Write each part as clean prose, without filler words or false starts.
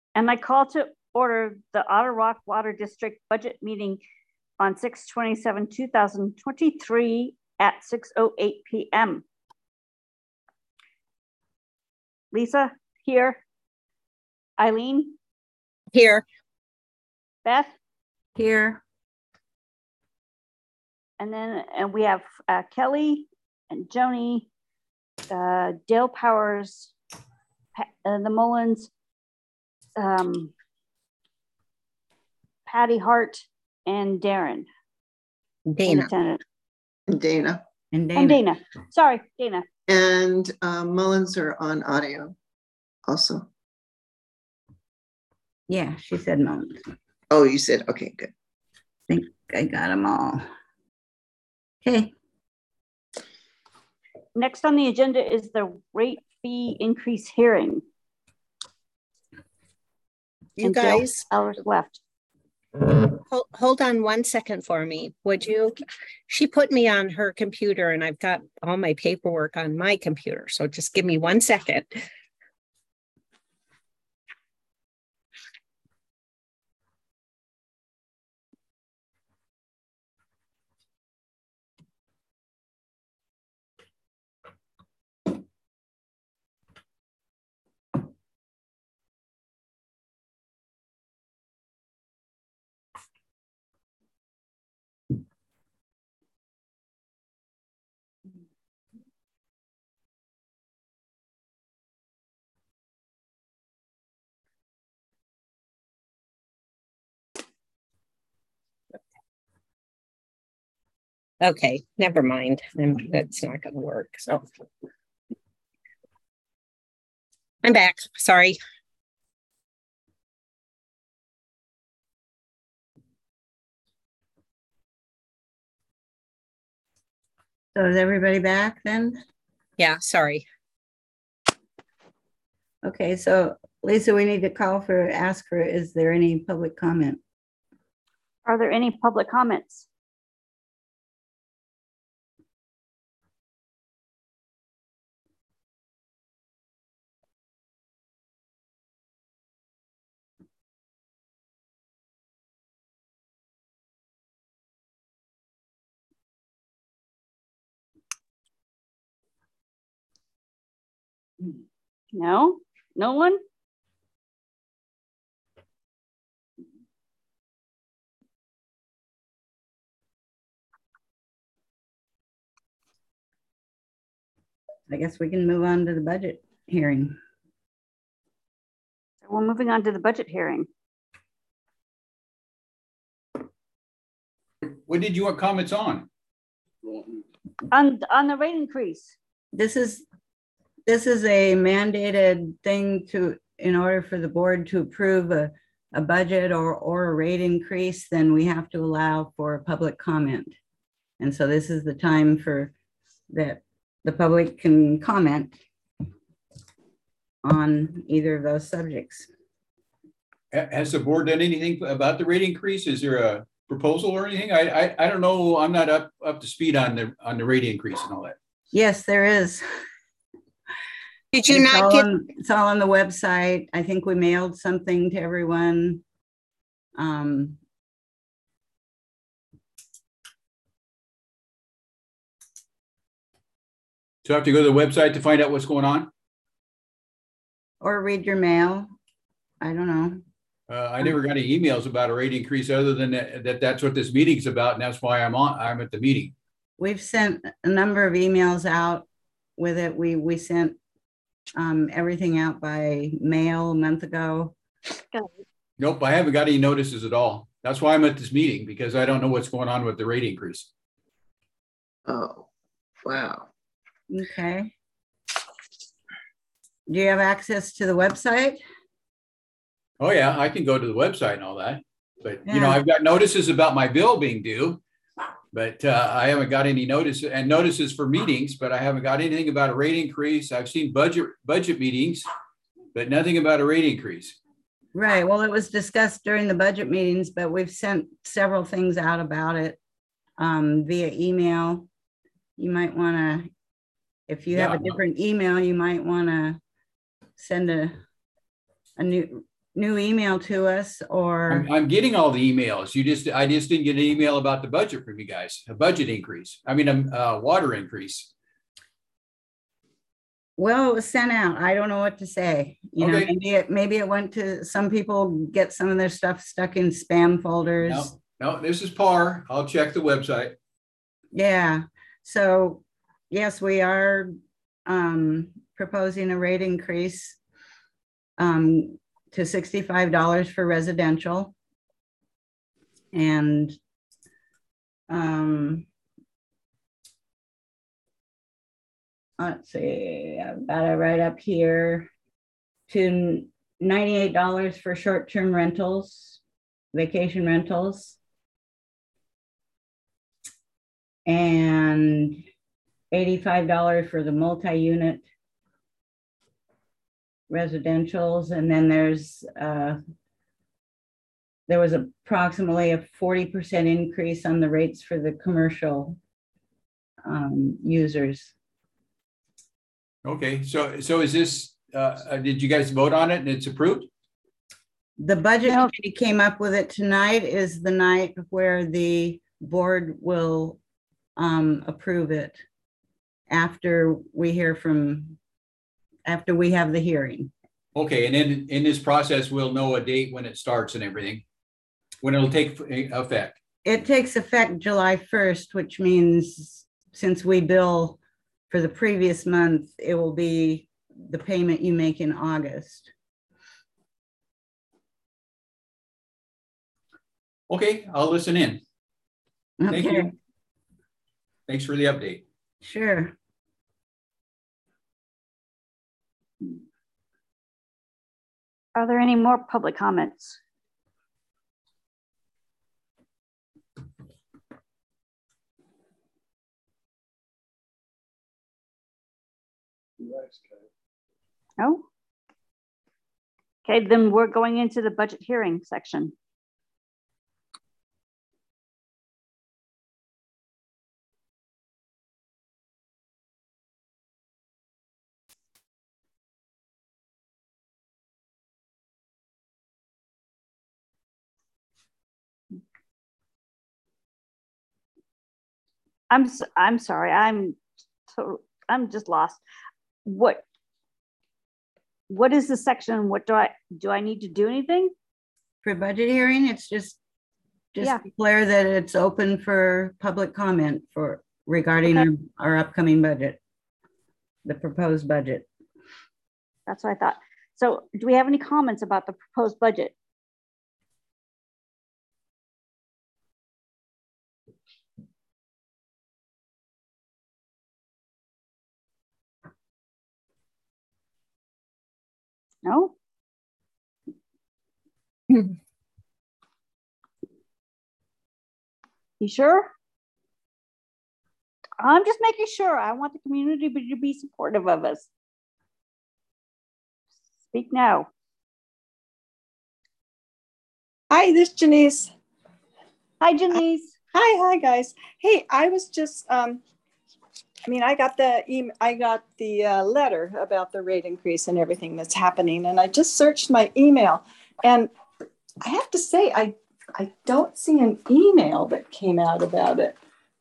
And I call to order the Otter Rock Water District budget meeting on 6/27/2023 at 6:08 p.m. Lisa, here. Eileen? Here. Beth? Here. And we have Kelly and Joni, Dale Powers, the Mullins, Patty Hart, and Darren. Dana. Dana. And Dana. Sorry, Dana. And Mullins are on audio also. Yeah, she said Mullins. Oh, you said, okay, good. I think I got them all. Okay. Next on the agenda is the rate fee increase hearing. You guys, hours left. Hold on 1 second for me, would you? She put me on her computer and I've got all my paperwork on my computer. So just give me 1 second. Okay, never mind. That's not going to work. So I'm back. Sorry. So is everybody back then? Yeah, sorry. Okay, so Lisa, we need to ask for, is there any public comment? Are there any public comments? No, no one. I guess we can move on to the budget hearing. We're moving on to the budget hearing. What did you want comments on? On the rate increase. This is a mandated thing in order for the board to approve a budget or a rate increase, then we have to allow for a public comment. And so this is the time for that the public can comment on either of those subjects. Has the board done anything about the rate increase? Is there a proposal or anything? I don't know. I'm not up to speed on the rate increase and all that. Yes, there is. Did you not get? It's all on the website. I think we mailed something to everyone. So I have to go to the website to find out what's going on? Or read your mail. I don't know. I never got any emails about a rate increase other than that's what this meeting's about, and that's why I'm at the meeting. We've sent a number of emails out with it. We sent everything out by mail a month ago. Nope, I haven't got any notices at all. That's why I'm at this meeting, because I don't know what's going on with the rate increase. Oh, wow. Okay. Do you have access to the website? Oh yeah, I can go to the website and all that, but Yeah. you know, I've got notices about my bill being due, but I haven't got any notices for meetings, but I haven't got anything about a rate increase. I've seen budget meetings, but nothing about a rate increase. Right. Well, it was discussed during the budget meetings, but we've sent several things out about it via email. You might want to, if you have a different email, you might want to send a new new email to us or, I'm getting all the emails. I just didn't get an email about the budget from you guys, a budget increase. I mean, a water increase. well, it was sent out. I don't know what to say. You know, Okay. maybe it went to, some people get some of their stuff stuck in spam folders. No, this is par. I'll check the website. Yeah. So yes, we are proposing a rate increase to $65 for residential. And let's see, I've got it right up here to $98 for short-term rentals, vacation rentals. And $85 for the multi-unit residentials. And then there was approximately a 40% increase on the rates for the commercial users. Okay, so is this, did you guys vote on it and it's approved? The budget No. committee came up with it. Tonight is the night where the board will approve it after we have the hearing. Okay, and then in this process, we'll know a date when it starts and everything, when it'll take effect. It takes effect July 1st, which means since we bill for the previous month, it will be the payment you make in August. Okay, I'll listen in. Thank Okay, you. Thanks for the update. sure. Are there any more public comments? No? Okay, then we're going into the budget hearing section. I'm sorry. I'm just lost. What is the section? What do I need to do anything? For budget hearing, it's just Yeah. declare that it's open for public comment regarding Okay. our upcoming budget, the proposed budget. That's what I thought. So do we have any comments about the proposed budget? No? You sure? I'm just making sure. I want the community to be supportive of us. Speak now. Hi, this is Janice. Hi, Janice. Hi, guys. Hey, I was just, I got the letter about the rate increase and everything that's happening, and I just searched my email, and I have to say, I don't see an email that came out about it.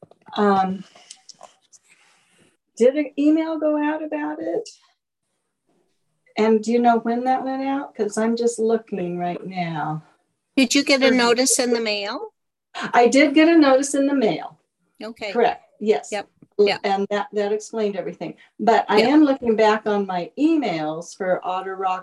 Did an email go out about it? And do you know when that went out? Because I'm just looking right now. Did you get a notice in the mail? I did get a notice in the mail. Okay. Correct. Yes. Yep. Yeah. And that explained everything. But I Yeah. am looking back on my emails for Otter Rock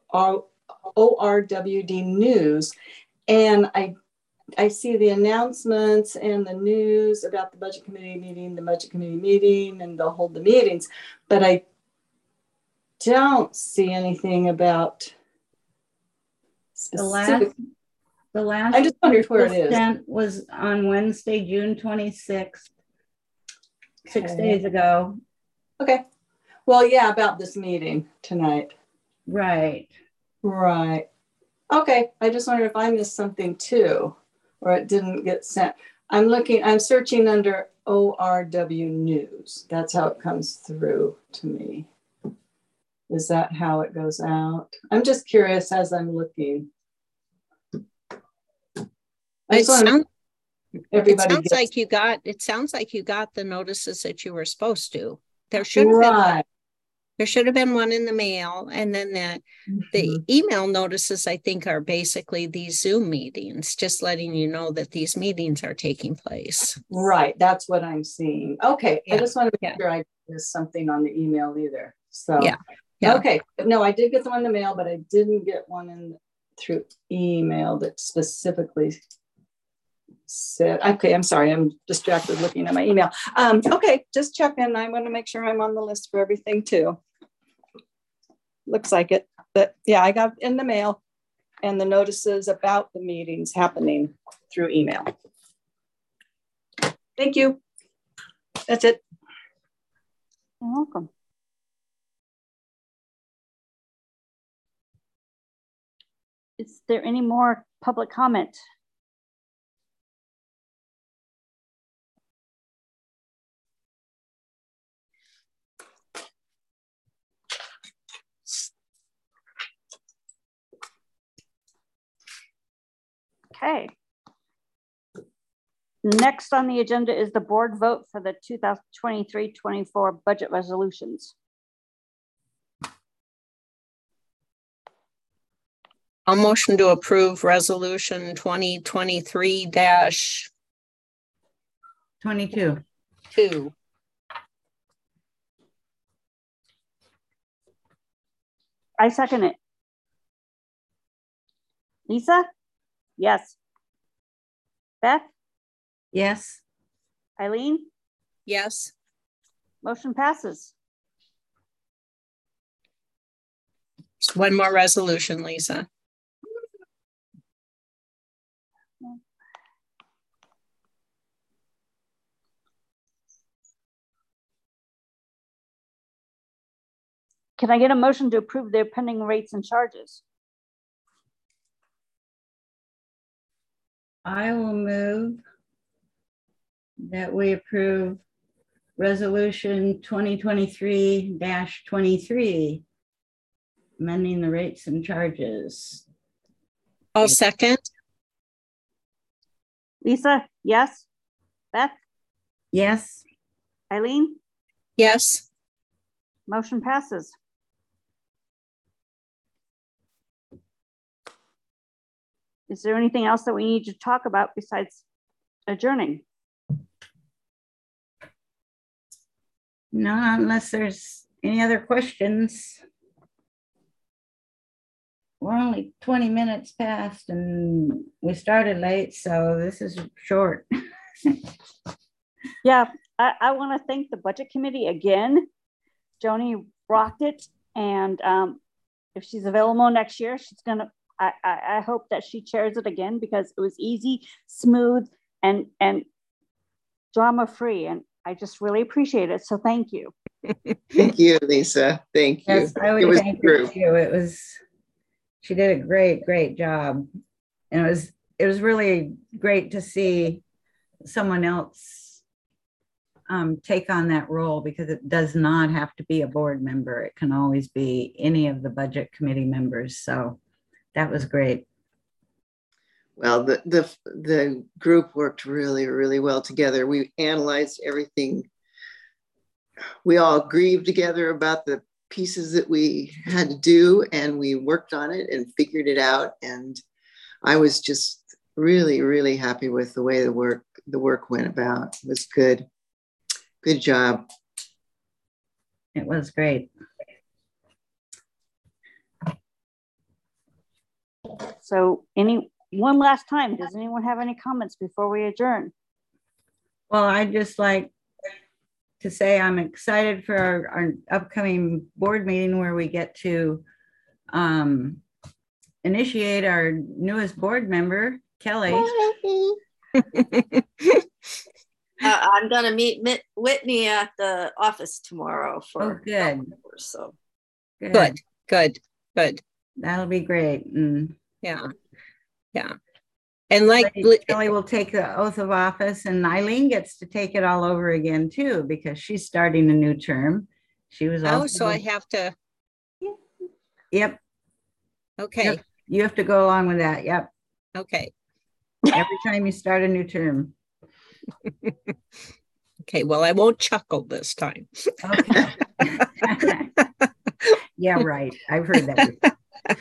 ORWD News, and I see the announcements and the news about the budget committee meeting, and they'll hold the meetings, but I don't see anything about specific. The last I just wondered where it is. sent was on Wednesday, June 26th, 6 Okay. days ago. Okay. Well, yeah, about this meeting tonight. Right. Right. Okay. I just wondered if I missed something too, or it didn't get sent. I'm searching under ORW News. That's how it comes through to me. Is that how it goes out? I'm just curious as I'm looking. It sounds Everybody it sounds like you got the notices that you were supposed to. There should have been there should have been one in the mail, and then the email notices, I think, are basically these Zoom meetings, just letting you know that these meetings are taking place. Right, that's what I'm seeing. Okay, Yeah. I just want to make sure I missed something on the email either. So Yeah. Okay, no, I did get the one in the mail, but I didn't get one in through email that specifically said, okay, I'm sorry, I'm distracted looking at my email. Okay, just checking. I want to make sure I'm on the list for everything too. Looks like it, but yeah, I got in the mail and the notices about the meetings happening through email. Thank you. That's it. You're welcome. Is there any more public comment? Okay. Next on the agenda is the board vote for the 2023-24 budget resolutions. I'll motion to approve resolution 2023-22. I second it. Lisa? Yes. Beth? Yes. Eileen? Yes. Motion passes. Just one more resolution, Lisa. Can I get a motion to approve their pending rates and charges? I will move that we approve resolution 2023-23, amending the rates and charges. I'll second. Lisa? Yes. Beth? Yes. Eileen? Yes. Motion passes. Is there anything else that we need to talk about besides adjourning? No, unless there's any other questions. We're only 20 minutes past and we started late, so this is short. Yeah, I want to thank the budget committee again. Joni rocked it, and if she's available next year, she's gonna. I hope that she chairs it again because it was easy, smooth, and drama free, and I just really appreciate it. So thank you. Thank you, Lisa. Thank you. Yes, I would thank her too. She did a great job, and it was really great to see someone else take on that role, because it does not have to be a board member. It can always be any of the budget committee members. So that was great. Well, the group worked really well together. We analyzed everything. We all grieved together about the pieces that we had to do, and we worked on it and figured it out. And I was just really happy with the way the work went about. It was good. Good job. It was great. So one last time, does anyone have any comments before we adjourn? Well, I'd just like to say I'm excited for our upcoming board meeting where we get to initiate our newest board member, Kelly. I'm going to meet Whitney at the office tomorrow for good. So Good. That'll be great. And yeah. And like Kelly will take the oath of office, and Eileen gets to take it all over again too, because she's starting a new term. She was also so I have to. Yep. Okay. You have to go along with that. Yep. Okay. Every time you start a new term. Okay. Well, I won't chuckle this time. Okay. Yeah, right. I've heard that.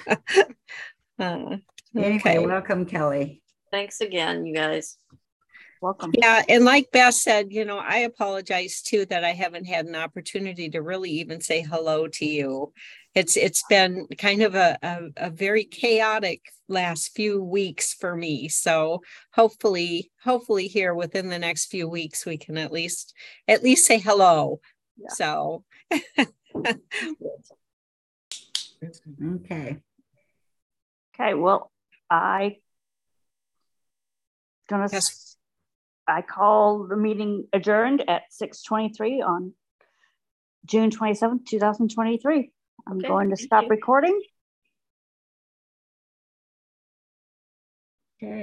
Anyway, welcome, Kelly. Thanks again, you guys. Welcome. Yeah, and like Beth said, I apologize too that I haven't had an opportunity to really even say hello to you. It's been kind of a very chaotic last few weeks for me. So hopefully here within the next few weeks we can at least say hello. Yeah. So okay. Okay, well, I call the meeting adjourned at 6:23 on June 27th, 2023. I'm going to stop recording.